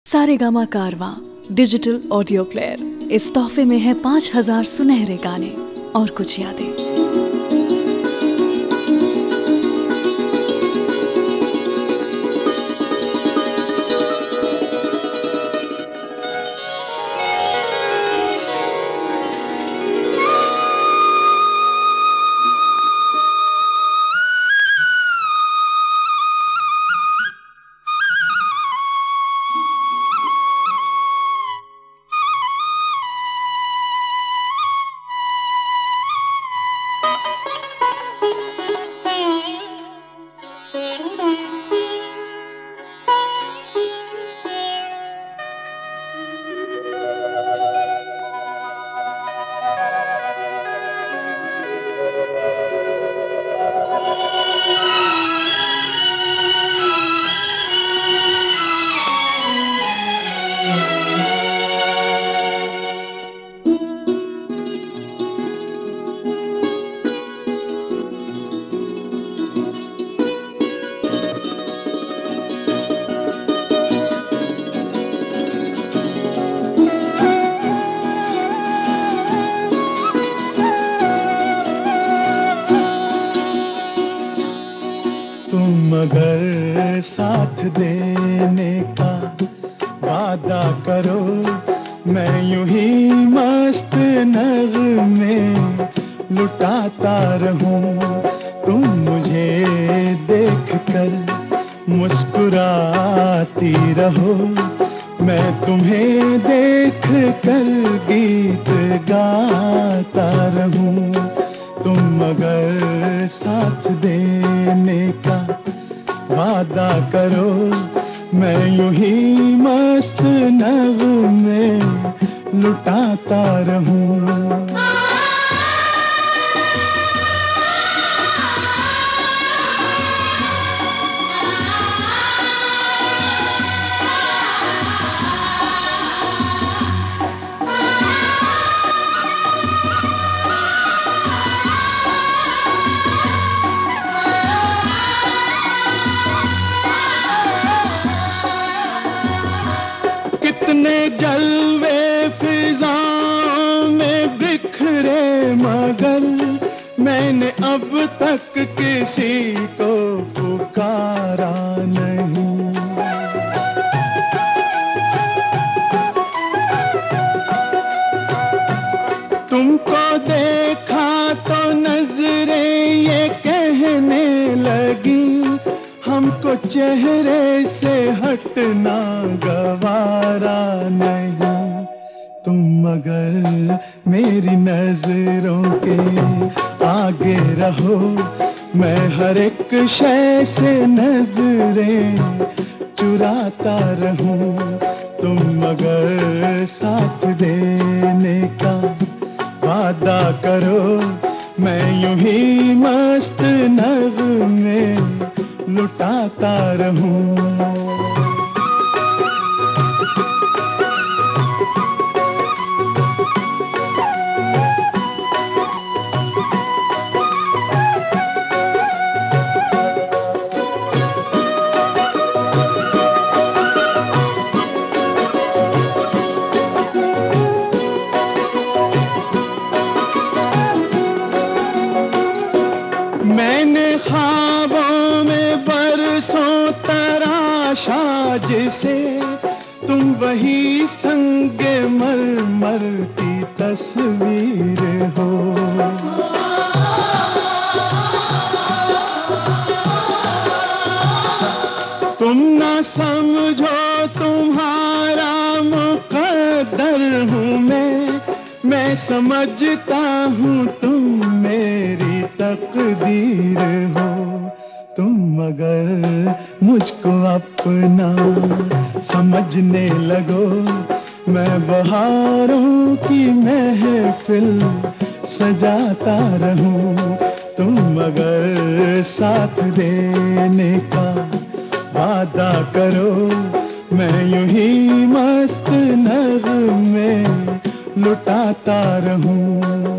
सारेगामा कारवां digital audio player. इस तोहफे में है 5000 सुनहरे गाने और कुछ यादें। मगर साथ देने का वादा करो, मैं यूं ही मस्त नगमे लुटाता रहूं। तुम मुझे देख कर मुस्कुराती रहो, मैं तुम्हें देख कर गीत गाता रहूं। तुम मगर साथ देने का वादा करो, मैं यूं ही मस्त नगमे लुटाता रहूं। कितने जलवे फिजाओं में बिखरे, मगर मैंने अब तक किसी को पुकारा नहीं। तुमको देखा तो नजरें ये कहने लगी, हमको चेहरे से हटना गवारा नहीं। तुम मगर मेरी नजरों के आगे रहो, मैं हर एक शय से नजरें चुराता रहूं। तुम मगर साथ देने का वादा करो, मैं यूं ही मस्त नगमे लुटाता रहूं। मैंने ख्वाबों में बरसों तराशा जिसे, तुम वही संगे मरमर की तस्वीर हो। तुम ना समझो तुम्हारा मुकद्दर हूँ मैं समझता हूँ तुम मेरी तकदीर हो। तुम मगर मुझको अपना समझने लगो, मैं बहारों की महफिल सजाता रहूं। तुम मगर साथ देने का वादा करो, मैं यूं ही मस्त नगमे लुटाता रहूं।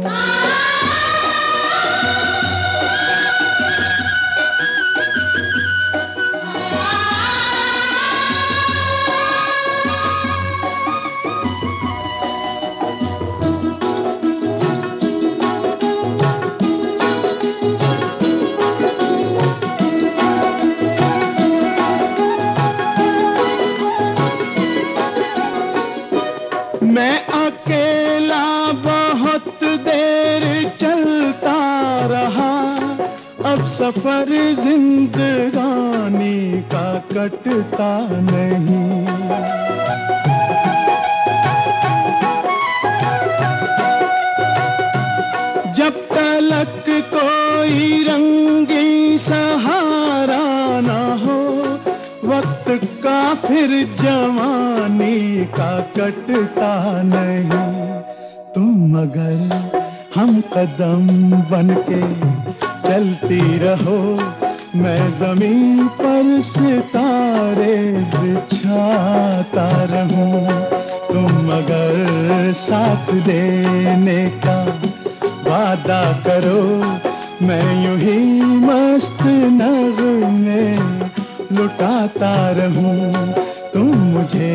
सफर जिंदगानी का कटता नहीं। जब तलक कोई रंगी सहारा ना हो, वक्त का फिर जवानी का कटता नहीं। तुम अगर हम कदम बनके चलती रहो, मैं जमीन पर सितारे बिछाता रहूं। तुम अगर साथ देने का वादा करो, मैं यूं ही मस्त नगमे लुटाता रहूं। तुम मुझे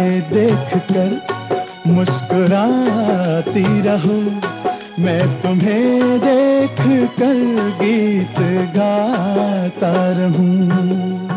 देखकर मुस्कुराती रहो, मैं तुम्हें देख कर गीत गाता रहूं।